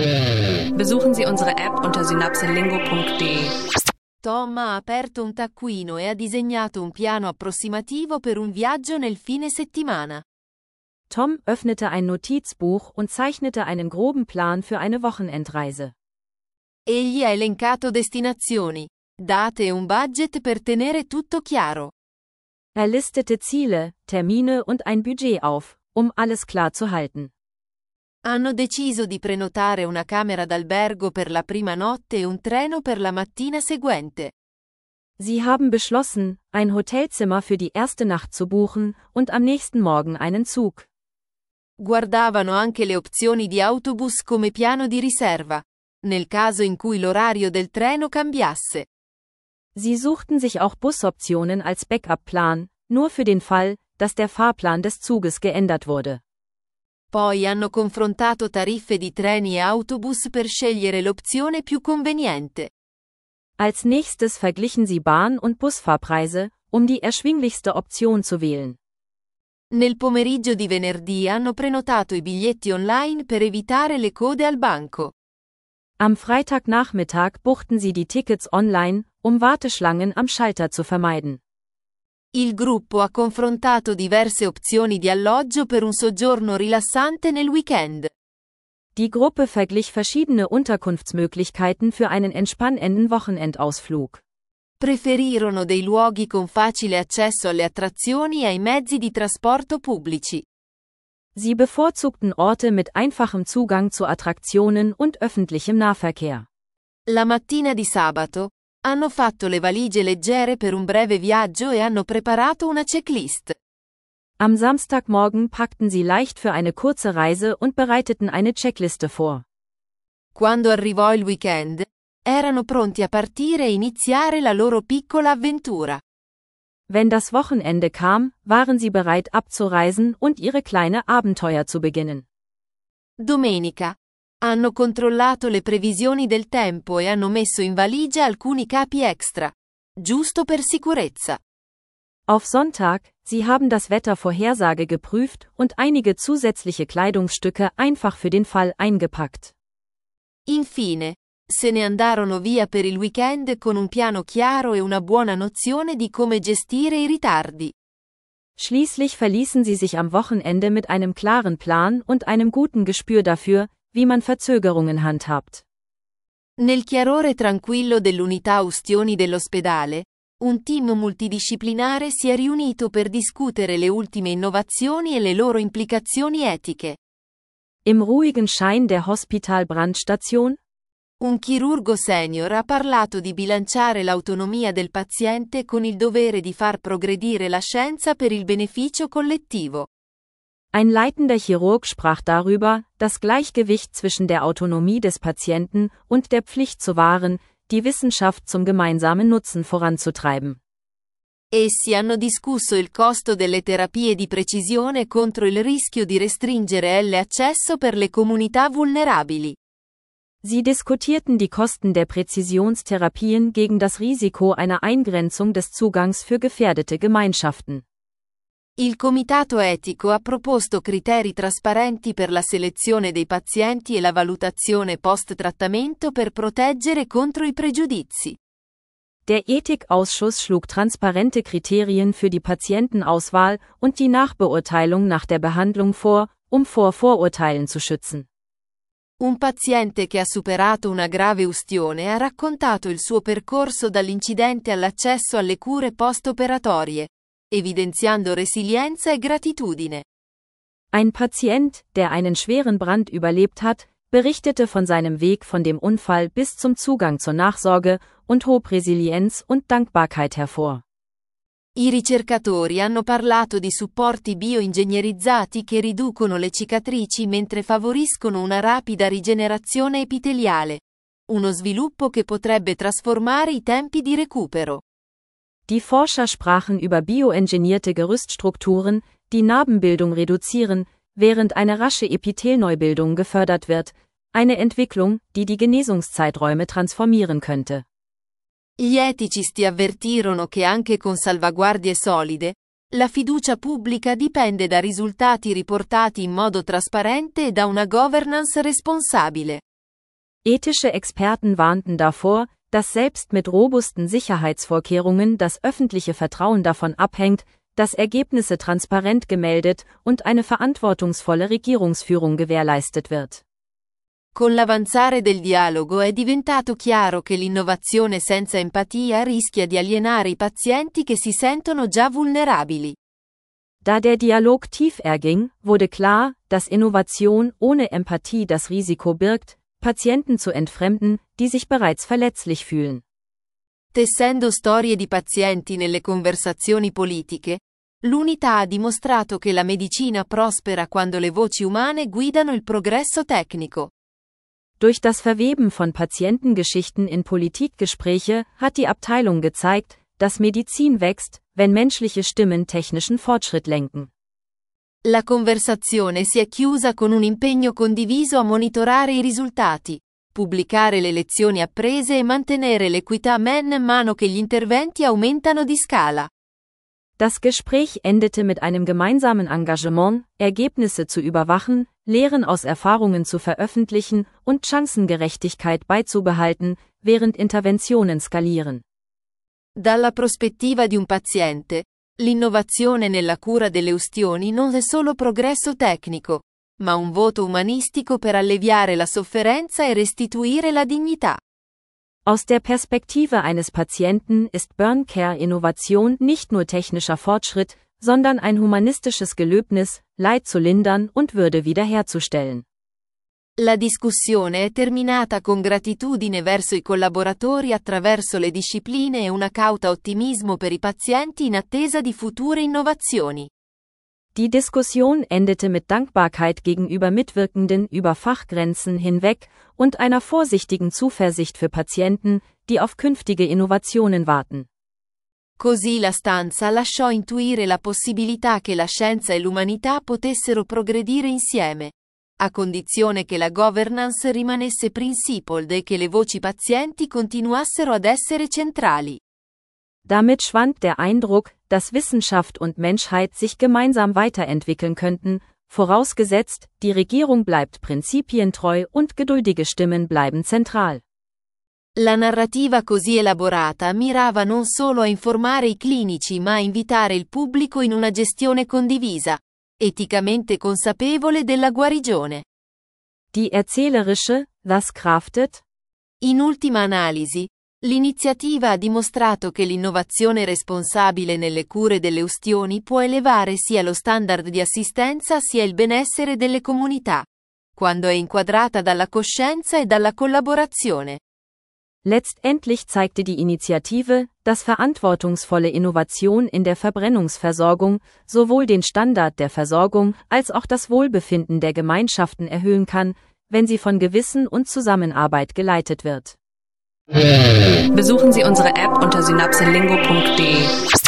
Besuchen Sie unsere App unter synapselingo.de. Tom ha aperto un taccuino e ha disegnato un piano approssimativo per un viaggio nel fine settimana. Tom öffnete ein Notizbuch und zeichnete einen groben Plan für eine Wochenendreise. Egli ha elencato destinazioni, date e un budget per tenere tutto chiaro. Er listete Ziele, Termine und ein Budget auf, um alles klar zu halten. Hanno deciso di prenotare una camera d'albergo per la prima notte e un treno per la mattina seguente. Sie haben beschlossen, ein Hotelzimmer für die erste Nacht zu buchen und am nächsten Morgen einen Zug. Guardavano anche le opzioni di autobus come piano di riserva, nel caso in cui l'orario del treno cambiasse. Sie suchten sich auch Busoptionen als Backup-Plan, nur für den Fall, dass der Fahrplan des Zuges geändert wurde. Poi hanno confrontato tariffe di treni e autobus per scegliere l'opzione più conveniente. Als nächstes verglichen sie Bahn- und Busfahrpreise, um die erschwinglichste Option zu wählen. Nel pomeriggio di venerdì hanno prenotato i biglietti online per evitare le code al banco. Am Freitagnachmittag buchten sie die Tickets online, um Warteschlangen am Schalter zu vermeiden. Il gruppo ha confrontato diverse opzioni di alloggio per un soggiorno rilassante nel weekend. Die Gruppe verglich verschiedene Unterkunftsmöglichkeiten für einen entspannenden Wochenendausflug. Preferirono dei luoghi con facile accesso alle attrazioni e ai mezzi di trasporto pubblici. Sie bevorzugten Orte mit einfachem Zugang zu Attraktionen und öffentlichem Nahverkehr. La mattina di sabato, hanno fatto le valigie leggere per un breve viaggio e hanno preparato una checklist. Am Samstagmorgen packten sie leicht für eine kurze Reise und bereiteten eine Checkliste vor. Quando arrivò il weekend, erano pronti a partire e iniziare la loro piccola avventura. Wenn das Wochenende kam, waren sie bereit abzureisen und ihre kleine Abenteuer zu beginnen. Domenica. Hanno controllato le previsioni del tempo e hanno messo in valigia alcuni capi extra, giusto per sicurezza. Auf Sonntag, sie haben das Wettervorhersage geprüft und einige zusätzliche Kleidungsstücke einfach für den Fall eingepackt. Infine, se ne andarono via per il weekend con un piano chiaro e una buona nozione di come gestire i ritardi. Schließlich verließen sie sich am Wochenende mit einem klaren Plan und einem guten Gespür dafür, wie man Verzögerungen handhabt. Nel chiarore tranquillo dell'unità Ustioni dell'ospedale, un team multidisciplinare si è riunito per discutere le ultime innovazioni e le loro implicazioni etiche. Im ruhigen Schein der Hospitalbrandstation? Un chirurgo senior ha parlato di bilanciare l'autonomia del paziente con il dovere di far progredire la scienza per il beneficio collettivo. Ein leitender Chirurg sprach darüber, das Gleichgewicht zwischen der Autonomie des Patienten und der Pflicht zu wahren, die Wissenschaft zum gemeinsamen Nutzen voranzutreiben. Essi hanno discusso il costo delle terapie di precisione contro il rischio di restringere l'accesso per le comunità vulnerabili. Sie diskutierten die Kosten der Präzisionstherapien gegen das Risiko einer Eingrenzung des Zugangs für gefährdete Gemeinschaften. Il comitato etico ha proposto criteri trasparenti per la selezione dei pazienti e la valutazione post-trattamento per proteggere contro i pregiudizi. Der Ethikausschuss schlug transparente Kriterien für die Patientenauswahl und die Nachbeurteilung nach der Behandlung vor, um vor Vorurteilen zu schützen. Un paziente che ha superato una grave ustione ha raccontato il suo percorso dall'incidente all'accesso alle cure post-operatorie, evidenziando resilienza e gratitudine. Ein Patient, der einen schweren Brand überlebt hat, berichtete von seinem Weg von dem Unfall bis zum Zugang zur Nachsorge und hob Resilienz und Dankbarkeit hervor. I ricercatori hanno parlato di supporti bioingegnerizzati che riducono le cicatrici mentre favoriscono una rapida rigenerazione epiteliale. Uno sviluppo che potrebbe trasformare i tempi di recupero. Die Forscher sprachen über bioengineerte Gerüststrukturen, die Narbenbildung reduzieren, während eine rasche Epithelneubildung gefördert wird, eine Entwicklung, die die Genesungszeiträume transformieren könnte. Gli eticisti avvertirono che anche con salvaguardie solide, la fiducia pubblica dipende da risultati riportati in modo trasparente e da una governance responsabile. Ethische Experten warnten davor, dass selbst mit robusten Sicherheitsvorkehrungen das öffentliche Vertrauen davon abhängt, dass Ergebnisse transparent gemeldet und eine verantwortungsvolle Regierungsführung gewährleistet wird. Con l'avanzare del dialogo è diventato chiaro che l'innovazione senza empatia rischia di alienare i pazienti che si sentono già vulnerabili. Da der Dialog tief erging, wurde klar, dass Innovation ohne Empathie das Risiko birgt, Patienten zu entfremden, die sich bereits verletzlich fühlen. Tessendo storie di pazienti nelle conversazioni politiche, l'unità ha dimostrato che la medicina prospera quando le voci umane guidano il progresso tecnico. Durch das Verweben von Patientengeschichten in Politikgespräche hat die Abteilung gezeigt, dass Medizin wächst, wenn menschliche Stimmen technischen Fortschritt lenken. La conversazione si è chiusa con un impegno condiviso a monitorare i risultati, pubblicare le lezioni apprese e mantenere l'equità man mano che gli interventi aumentano di scala. Das Gespräch endete mit einem gemeinsamen Engagement, Ergebnisse zu überwachen, Lehren aus Erfahrungen zu veröffentlichen und Chancengerechtigkeit beizubehalten, während Interventionen skalieren. Dalla prospettiva di un paziente, l'innovazione nella cura delle ustioni non è solo progresso tecnico, ma un voto umanistico per alleviare la sofferenza e restituire la dignità. Aus der Perspektive eines Patienten ist Burn Care Innovation nicht nur technischer Fortschritt, sondern ein humanistisches Gelöbnis, Leid zu lindern und Würde wiederherzustellen. La discussione è terminata con gratitudine verso i collaboratori attraverso le discipline e una cauta ottimismo per i pazienti in attesa di future innovazioni. Die Diskussion endete mit Dankbarkeit gegenüber Mitwirkenden über Fachgrenzen hinweg und einer vorsichtigen Zuversicht für Patienten, die auf künftige Innovationen warten. Così la stanza lasciò intuire la possibilità che la scienza e l'umanità potessero progredire insieme, a condizione che la governance rimanesse principled e che le voci pazienti continuassero ad essere centrali. Damit schwand der Eindruck, dass Wissenschaft und Menschheit sich gemeinsam weiterentwickeln könnten, vorausgesetzt, die Regierung bleibt prinzipientreu und geduldige Stimmen bleiben zentral. La narrativa così elaborata mirava non solo a informare i clinici ma a invitare il pubblico in una gestione condivisa, eticamente consapevole della guarigione. Die erzählerische, das craftet? In ultima analisi, l'iniziativa ha dimostrato che l'innovazione responsabile nelle cure delle ustioni può elevare sia lo standard di assistenza sia il benessere delle comunità, quando è inquadrata dalla coscienza e dalla collaborazione. Letztendlich zeigte die Initiative, dass verantwortungsvolle Innovation in der Verbrennungsversorgung sowohl den Standard der Versorgung als auch das Wohlbefinden der Gemeinschaften erhöhen kann, wenn sie von Gewissen und Zusammenarbeit geleitet wird. Besuchen Sie unsere App unter synapselingo.de.